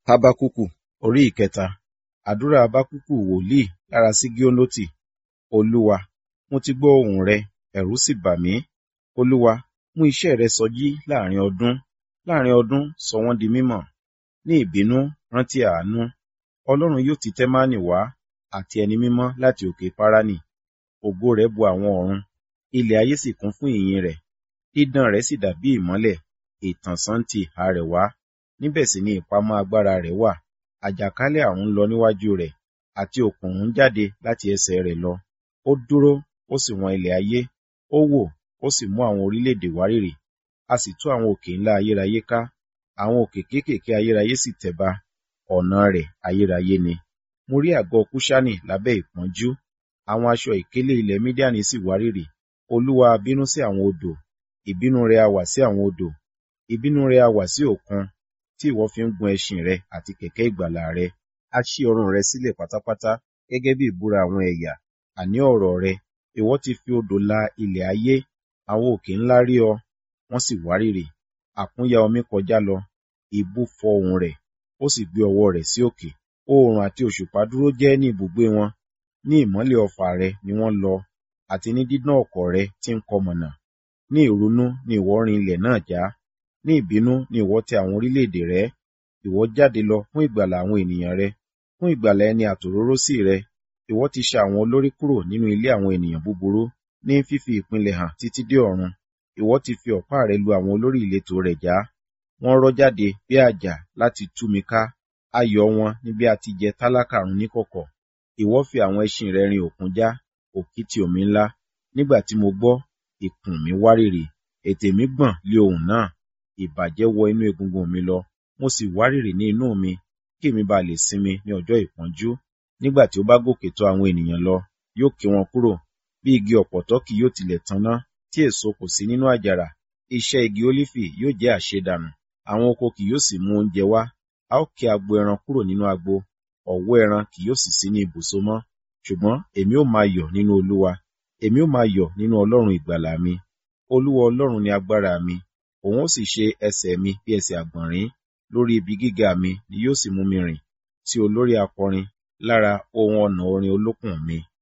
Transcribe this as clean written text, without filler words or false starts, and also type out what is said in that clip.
Hábákúkù orí ìkẹta. Àdúrà Hábákúkù wòlíì lára Ṣigionoti. Olúwa, mo ti gbọ́ ohùn rẹ, ẹ̀rù sì bà mí. Olúwa, mú iṣẹ́ rẹ sọjí láàrin ọdún. Láàrin ọdún sọ wọ́n di mímọ̀. Ní ìbínú rántí àánú. Ọlọ́run yóò ti Tẹ́mánì wá, àti ẹni mímọ́ láti òkè Páránì. Ògo rẹ̀ bo àwọn ọ̀run, ilẹ̀ ayé sì kún fún ìyìn rẹ̀. Dídán rẹ̀ sì dàbí ìmọ́lẹ̀, ìtànṣán ti ìhà rẹ̀ wá. Níbẹ̀ sì ni ìpamọ́ agbára rẹ̀ wà. Àjàkálẹ̀ àrùn lọ níwájú rẹ̀, àti òkùnkùn jáde láti ẹsẹ̀ rẹ̀ lọ. Ó dúró, ó sì wọn ilẹ̀ ayé. Ó wò, ó sì mú àwọn orílẹ̀-èdè wárìrì. A sì tú àwọn òkè ńlá ayérayé ká. Àwọn òkè kéékèèké ayérayé sì tẹ̀ba. Ọ̀nà rẹ̀ ayérayé ni. Mo rí àgọ́ Kúṣánì lábẹ́ ìpọ́njú. Àwọn aṣọ ìkélé ilẹ̀ Mídíánì sì wárìrì. Olúwa bínú sí àwọn odò. Ìbínú rẹ̀ a wà sí àwọn odò. Ìbínú rẹ̀ a wà sí òkun, tí ìwọ fi ń gun ẹṣin rẹ àti kẹ̀kẹ́ ìgbàlà rẹ. A ṣí ọrùn rẹ sílẹ̀ pátápátá, gẹ́gẹ́ bí ìbúra àwọn ẹ̀yà. Àní ọ̀rọ̀ rẹ, ìwọ ti fi odò la ilẹ̀ ayé. Àwọn òkè ńlá rí ọ, wọ́n sì wárìrì. Àkúnya omi kọjá lọ, ìbú fọ́ ohùn rẹ̀, ó sì gbé ọwọ́ rẹ̀ sí òkè. Oòrùn àti òṣùpá dúró jẹ́ ní ibùgbé wọn. Ní ìmọ́lẹ̀ ọfà rẹ ni wọ́n lọ, àti ní dídán ọ̀kọ̀ rẹ tí ń kọ mọ̀nà. Ní ìrunú ni ìwọ rin ilẹ̀ náà já. Ní ìbínú ni ìwọ tẹ àwọn orílẹ̀-èdè rẹ. Ìwọ jáde lọ fún ìgbàlà àwọn ènìyàn rẹ, fún ìgbàlà ẹni àtòróró sí rẹ. Ìwọ ti ṣa àwọn olórí kúrò nínú ilé àwọn ènìyàn búburú, ní fífi ìpínlẹ̀ hàn títí dé ọ̀run. Ìwọ ti fi ọ̀pá rẹ lu àwọn olórí ìletò rẹ̀ já. Wọ́n rọ́ jáde bí àjà láti tú mi ká. Ayọ̀ wọn ni bí a ti jẹ tálákà run níkọ̀kọ̀. Ìwọ fi àwọn ẹṣin rẹ rin òkun já, òkìtì omi ńlá. Nígbà tí mo gbọ́, ikùn mi wárìrì, ètè mi gbọ̀n lé ohùn náà. Ìbàjẹ́ wọ inú egungun mi lọ, mo sì wárìrì ní inú mi, kí èmi bá lè sinmi ní ọjọ́ ìpọ́njú. Nígbà tí ó bá gòkè tọ̀ àwọn ènìyàn lọ, yóò ké wọn kúrò. Bí igi ọ̀pọ̀tọ́ kì yóò tilẹ̀ tanná, tí èso kò sí nínú àjàrà. Iṣẹ́ igi ólífì yóò jẹ́ àṣedànù. Àwọn oko kì yóò sì mú oúnjẹ wá. A ó ké agbo ẹran kúrò nínú agbo, ọ̀wọ́ ẹran kì yóò sì sí ní ibùsọ mọ́. Ṣùgbọ́n èmi ó máa yọ̀ nínú Olúwa, èmi ó máa yọ̀ nínú Ọlọ́run ìgbàlà mi. Olúwa Ọlọ́run ni agbára mi, òun ó sì ṣe ẹsẹ̀ mi bí ẹsẹ̀ àgbọ̀nrín. Lórí ibi gíga mi ni yóò sì mú mi rìn, sí olórí akọrin lára ohun ọ̀nà orin olókùn mi.